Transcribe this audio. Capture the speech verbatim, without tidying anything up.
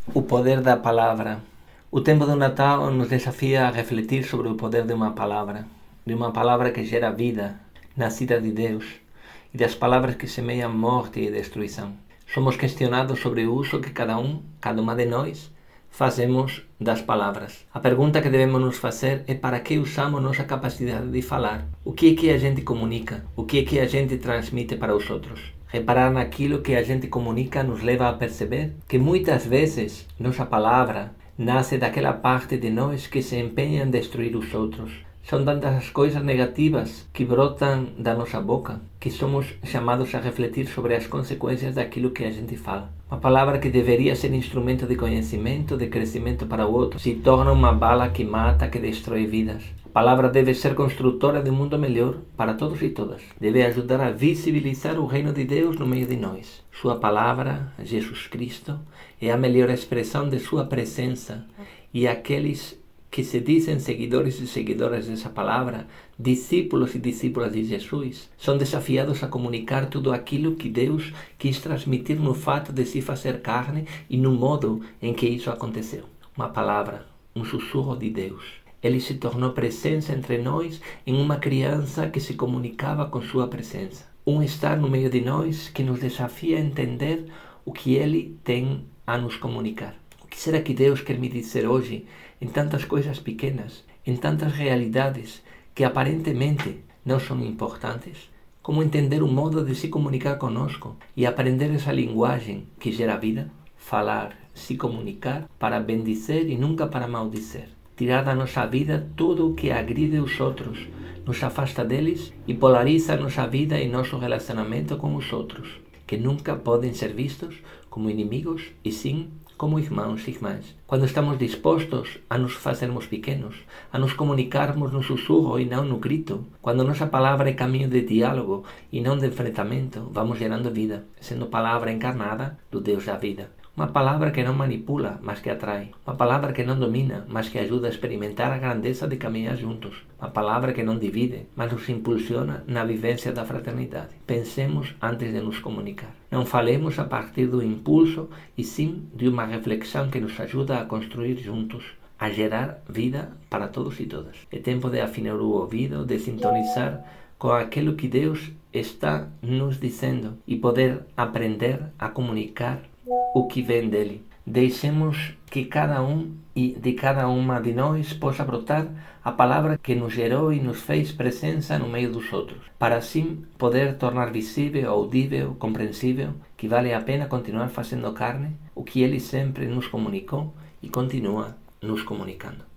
O poder da palavra. O tempo do Natal nos desafia a refletir sobre o poder de uma palavra, de uma palavra que gera vida, nascida de Deus, e das palavras que semeiam morte e destruição. Somos questionados sobre o uso que cada um, cada uma de nós, fazemos das palavras. A pergunta que devemos nos fazer é para que usamos nossa capacidade de falar? O que é que a gente comunica? O que é que a gente transmite para os outros? Reparar naquilo que a gente comunica nos leva a perceber que muitas vezes nossa palavra nasce daquela parte de nós que se empenha em destruir os outros. São tantas as coisas negativas que brotam da nossa boca que somos chamados a refletir sobre as consequências daquilo que a gente fala. Uma palavra que deveria ser instrumento de conhecimento, de crescimento para o outro, se torna uma bala que mata, que destrói vidas. A palavra deve ser construtora de um mundo melhor para todos e todas. Deve ajudar a visibilizar o reino de Deus no meio de nós. Sua palavra, Jesus Cristo, é a melhor expressão de sua presença, e aqueles que se dizem seguidores e seguidoras dessa palavra, discípulos e discípulas de Jesus, são desafiados a comunicar tudo aquilo que Deus quis transmitir no fato de se fazer carne e no modo em que isso aconteceu. Uma palavra, um sussurro de Deus. Ele se tornou presença entre nós em uma criança que se comunicava com sua presença. Um estar no meio de nós que nos desafia a entender o que Ele tem a nos comunicar. O que será que Deus quer me dizer hoje em tantas coisas pequenas, em tantas realidades que aparentemente não são importantes? Como entender o modo de se comunicar conosco e aprender essa linguagem que gera vida? Falar, se comunicar para bendizer e nunca para maldizer. Tirar da nossa vida tudo o que agride os outros, nos afasta deles e polariza a nossa vida e nosso relacionamento com os outros, que nunca podem ser vistos como inimigos e sim como irmãos e irmãs. Quando estamos dispostos a nos fazermos pequenos, a nos comunicarmos no sussurro e não no grito, quando nossa palavra é caminho de diálogo e não de enfrentamento, vamos gerando vida, sendo palavra encarnada do Deus da vida. Uma palavra que não manipula, mas que atrai. Uma palavra que não domina, mas que ajuda a experimentar a grandeza de caminhar juntos. Uma palavra que não divide, mas nos impulsiona na vivência da fraternidade. Pensemos antes de nos comunicar. Não falemos a partir do impulso, e sim de uma reflexão que nos ajuda a construir juntos, a gerar vida para todos e todas. É tempo de afinar o ouvido, de sintonizar com aquilo que Deus está nos dizendo e poder aprender a comunicar o que vem dele. Deixemos que cada um e de cada uma de nós possa brotar a palavra que nos gerou e nos fez presença no meio dos outros, para assim poder tornar visível, audível, compreensível que vale a pena continuar fazendo carne o que ele sempre nos comunicou e continua nos comunicando.